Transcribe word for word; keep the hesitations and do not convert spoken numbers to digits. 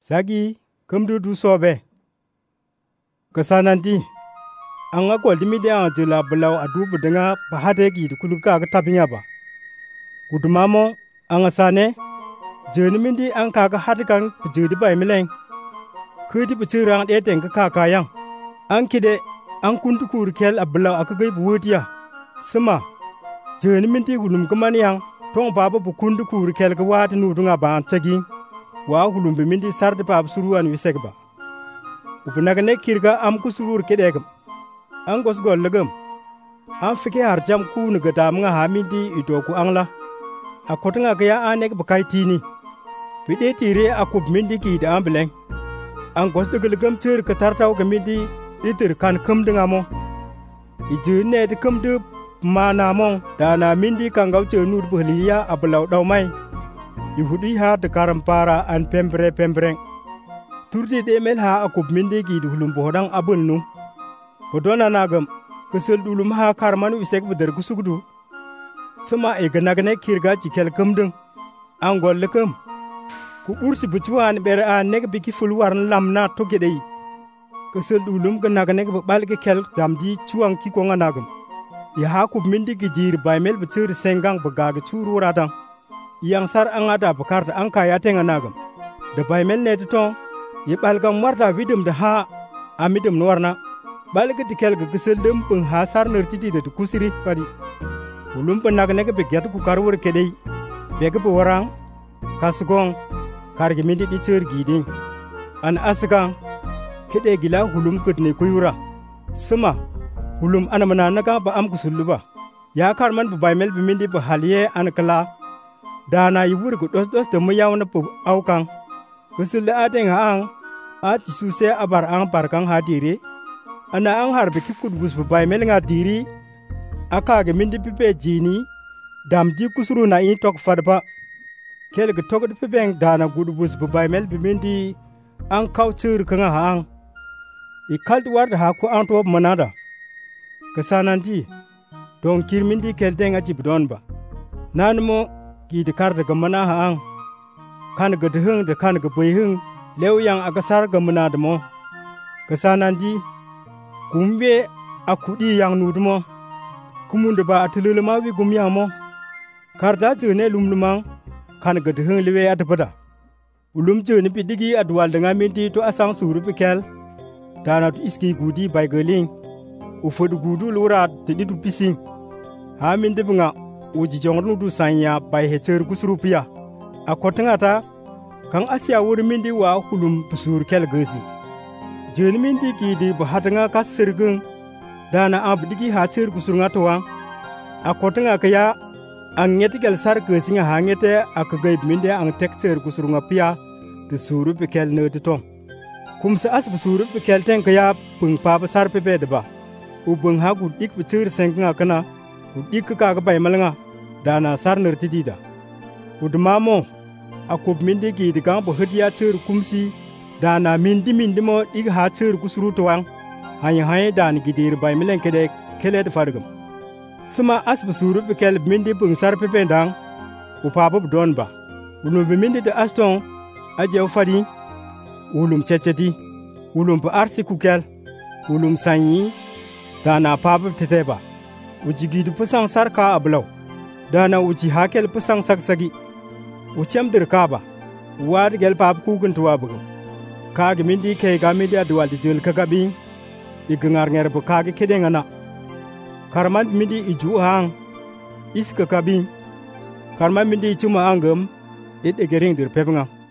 Sagi kumdu du sobe. Kasanandi. Anga ko dimide an jela bulaw adu budanga bahade gi du kuluka ga tabinya ba. Gudumamo anga sane jeni mindi an kaga hadikan jedi bay mileng. Kudi bucirang de tenga kakayang. An kide an kundu kur kel abulaw akagai buwutiya. Sama jeni mindi gulum kamaniang tong baba bu kundu kur kel ga wati nudunga ban tagi. Wa hulum be mindi sarde pab suruan wisegba. Upunaga ne kirga am kusurur kedegam. An gos gol legam. An fike harjam ku nugada mga hamindi idoku angla. Akotanga kaya anek bakai tini. Pide tire akub mindi ki da ambeleng. An gos de gelegam cer ketartaw ke mindi itir kan kem dengamo. Ije ne de kem de mana mong dana mindi kangau cer nur behliya abelaw daw mai. Yehudi ha de karampara an pembre pembreng. Turdi de mel ha akub mindi ki du hulum bohdang abul nu. Bodona nagam kesel dulum ha karmanu isek beder kusugdu. Sama e ganagane kirga jikel kemdeng. Angol lekem. Ku ursi bucuan ber an nek biki fulwarn lamna togedei. Kesel dulum ganagane bal ke kel damdi cuang ki konga nagam. Ya ha kub mindi ki jir baimel becur senggang begage curu radang. Yang sar angada bekar da angka ya tenga nagam. De baimel ne de ton. Ye balgam marta vidum de ha amidum nuarna. Balga dikel ga gesel dem peng hasar nertiti de kusiri padi. Ulum penag nega begiatu ku karwur kedei. Bega bu warang kasgong kargi mindi di cer giding. An asgang kede gila hulum kudne kuyura. Sema hulum anamana naga ba am kusuluba. Ya karman bu baimel bu mindi bu haliye an kala. Dana yubur ku dos dos de muyaw na pu aukang. Gesel adeng haang ati suse abar ang parkang hadiri. Ana ang harbe kikut gus babai melinga diri aka ge mindi pipe jini dam di kusuru na in tok fadba kel ge tok de pibeng dana gudu bus babai mel bimindi ang kautur kanga hang I kaldi warda ha ku an to manada kasanandi don kirmindi kel denga jibdon ba nanmo gi de kar de mana hang kan ge de hung de kan ge boy hung lew yang agasar ge manada mo kasanandi kumbe akudi yang nudmo kumunde ba atulule ma wi gum yang mo karda jene lumlumang kan gad heng lewe adbada ulum jene bidigi adwal danga minti to asang suru pikel dana to iski gudi bay geling ufodu gudu lura tedi du pising ha minde bunga uji jongnu du sanya bay hecer kusuru pia akotanga kang asia wuri mindi wa hulum pusur kel gesi jeni mindi ki di bahadanga ka sirgung dana abdigi ha cer kusurunga towa akotanga kaya angeti kel sar kesinga hangete akagay minde ang tek cer kusurunga pia de suru pekel ne de tom kumsa as suru pekel ten kaya pung pa sar pepe de ba ubung ha gu dik cer senga kana gu dik ka ga bay malanga dana sar nertidida udmamo akob mindi ki di gang bahadiya cer kumsi dana mindi mindi mo ig ha cer kusuru toang hay hay dan gidir bay milen kede keled fargum suma as busuru bekel mindi bung sar pependang upaba don ba ulum be mindi de aston aje fadi ulum chechedi ulum ba arsi kukel ulum sanyi dana paba teteba ujigidu pusang sarka ablaw dana uji hakel pusang saksagi uchem dirkaba wad gel pab kugun tuwa bugum kage mindi ke ga mindi adwal di jul kagabi igengar nger bu kage kedengana karman mindi iju hang iska kabi karman mindi chuma angam it egering dir pebnga